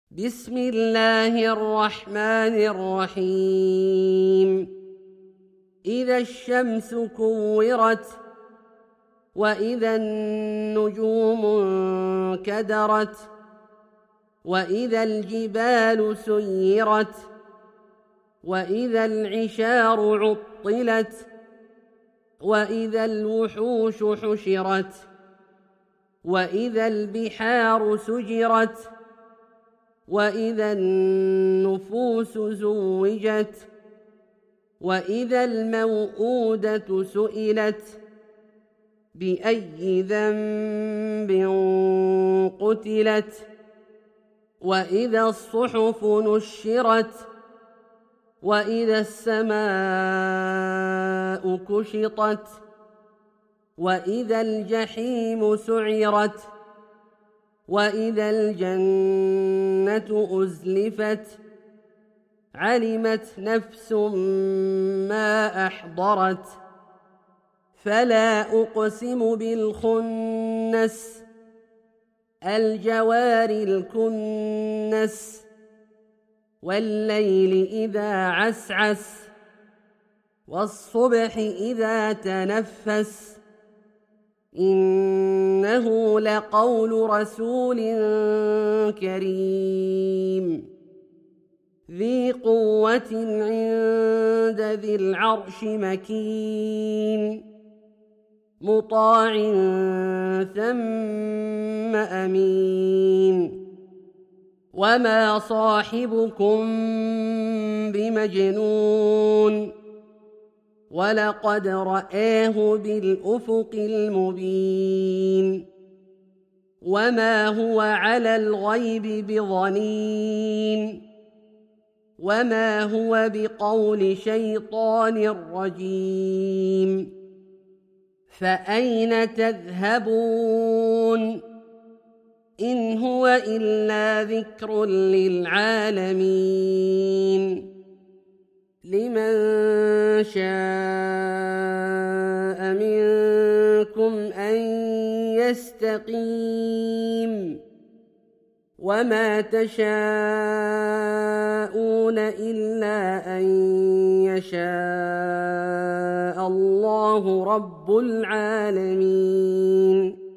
بسم الله الرحمن الرحيم إذا الشمس كورت وإذا النجوم انكدرت وإذا الجبال سيرت وإذا العشار عطلت وإذا الوحوش حشرت وإذا البحار سجرت وإذا النفوس زوجت وإذا الموءودة سئلت بأي ذنب قتلت وإذا الصحف نشرت وإذا السماء كشطت وإذا الجحيم سعرت وإذا الجنة أزلفت علمت نفس ما أحضرت فلا أقسم بالخنس الجوار الكنس والليل إذا عسعس والصبح إذا تنفس إنه لقول رسول كريم ذي قوة عند ذي العرش مكين مطاع ثم أمين وما صاحبكم بمجنون ولقد رآه بالأفق المبين وما هو على الغيب بضنين وما هو بقول شيطان رجيم فأين تذهبون إن هو إلا ذكر للعالمين لمن شاء منكم أن يستقيم وما تشاءون إلا أن يشاء الله رب العالمين